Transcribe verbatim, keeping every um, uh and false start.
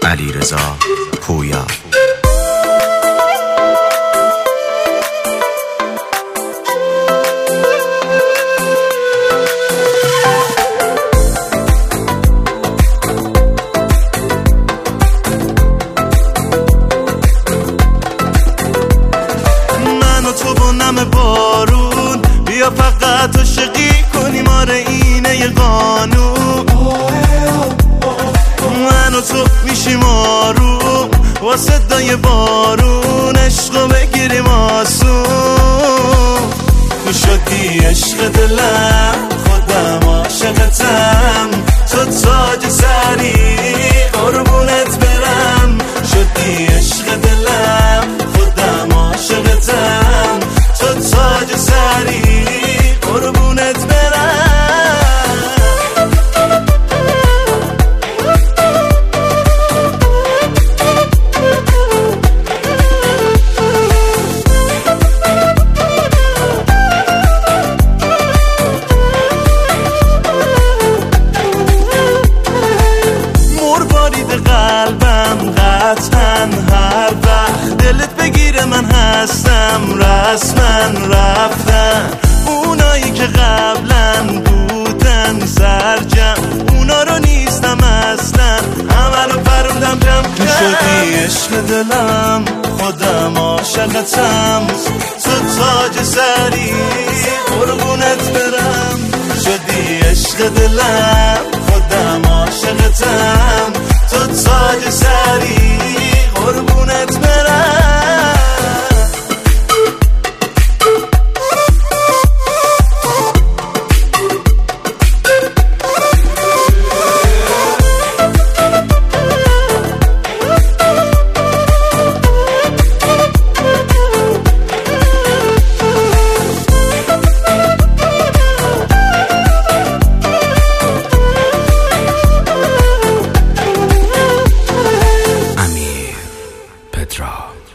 علیرضا پویا. من و تو با نم بارون بیا فقط عاشقی کنیم، آره اینه یه قانون. من و تو میشیم آروم با صدای بارون، عشقو بگیریم آسون. تو شدی عشق دلم، خودم عاشقتم، تو تاج سری قربونت برم. شدی عشق دلم، خودم عاشقتم، تو تاج سری قربونت برم. قلبم قطعا هر وقت دلت بگیره من هستم، رسما رفتن اونایی که قبلا بودن سرجم، اونا رو نیستم اصلا، همه رو پروندم جمع کن. تو شدی عشق دلم، خودم عاشقتم، تو تاج سری قربونت برم. شدی عشق دلم، خودم عاشقتم، تو تاج سری قربونت برم. Petra.